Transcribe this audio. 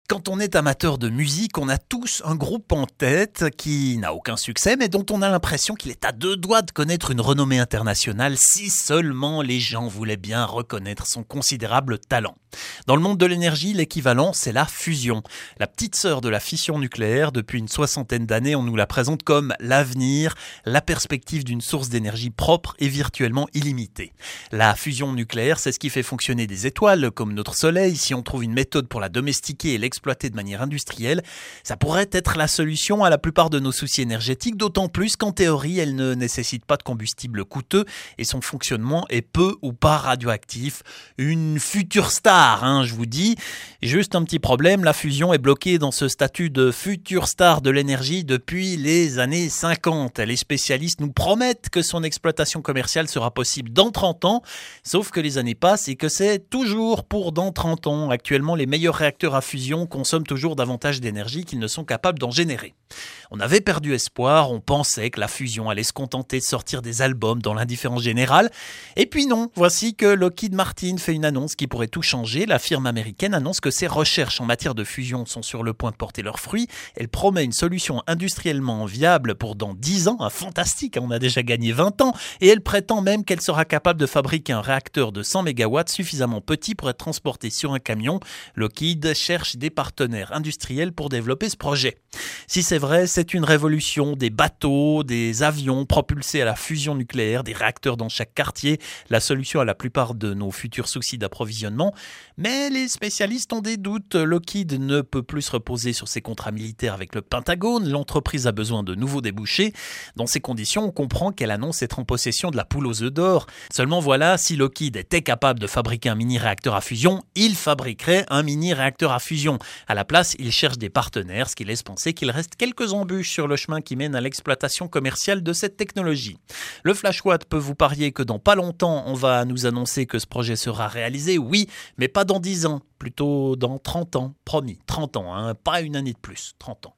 Quand on est amateur de musique, on a tous un groupe en tête qui n'a aucun succès, mais dont on a l'impression qu'il est à deux doigts de connaître une renommée internationale si seulement les gens voulaient bien reconnaître son considérable talent. Dans le monde de l'énergie, l'équivalent, c'est la fusion. La petite sœur de la fission nucléaire, depuis une soixantaine d'années, on nous la présente comme l'avenir, la perspective d'une source d'énergie propre et virtuellement illimitée. La fusion nucléaire, c'est ce qui fait fonctionner des étoiles comme notre Soleil. Si on trouve une méthode pour la domestiquer et l'exploiter de manière industrielle, ça pourrait être la solution à la plupart de nos soucis énergétiques, d'autant plus qu'en théorie, elle ne nécessite pas de combustible coûteux et son fonctionnement est peu ou pas radioactif. Une future star, je vous dis. Juste un petit problème, la fusion est bloquée dans ce statut de future star de l'énergie depuis les années 50. Les spécialistes nous promettent que son exploitation commerciale sera possible dans 30 ans, sauf que les années passent et que c'est toujours pour dans 30 ans. Actuellement, les meilleurs réacteurs à fusion consomment toujours davantage d'énergie qu'ils ne sont capables d'en générer. On avait perdu espoir, on pensait que la fusion allait se contenter de sortir des albums dans l'indifférence générale. Et puis non, voici que Lockheed Martin fait une annonce qui pourrait tout changer. La firme américaine annonce que ses recherches en matière de fusion sont sur le point de porter leurs fruits. Elle promet une solution industriellement viable pour dans 10 ans. Fantastique, on a déjà gagné 20 ans. Et elle prétend même qu'elle sera capable de fabriquer un réacteur de 100 MW suffisamment petit pour être transporté sur un camion. Lockheed cherche des partenaires industriels pour développer ce projet. Si c'est vrai, c'est une révolution, des bateaux, des avions propulsés à la fusion nucléaire, des réacteurs dans chaque quartier, la solution à la plupart de nos futurs soucis d'approvisionnement. Mais les spécialistes ont des doutes. Lockheed ne peut plus se reposer sur ses contrats militaires avec le Pentagone. L'entreprise a besoin de nouveaux débouchés. Dans ces conditions, on comprend qu'elle annonce être en possession de la poule aux œufs d'or. Seulement voilà, si Lockheed était capable de fabriquer un mini-réacteur à fusion, il fabriquerait un mini-réacteur à fusion. À la place, il cherche des partenaires, ce qui laisse penser qu'il reste quelques embûches sur le chemin qui mène à l'exploitation commerciale de cette technologie. Le Flash Watt peut vous parier que dans pas longtemps, on va nous annoncer que ce projet sera réalisé, oui, mais pas dans 10 ans, plutôt dans 30 ans, promis, 30 ans, pas une année de plus, 30 ans.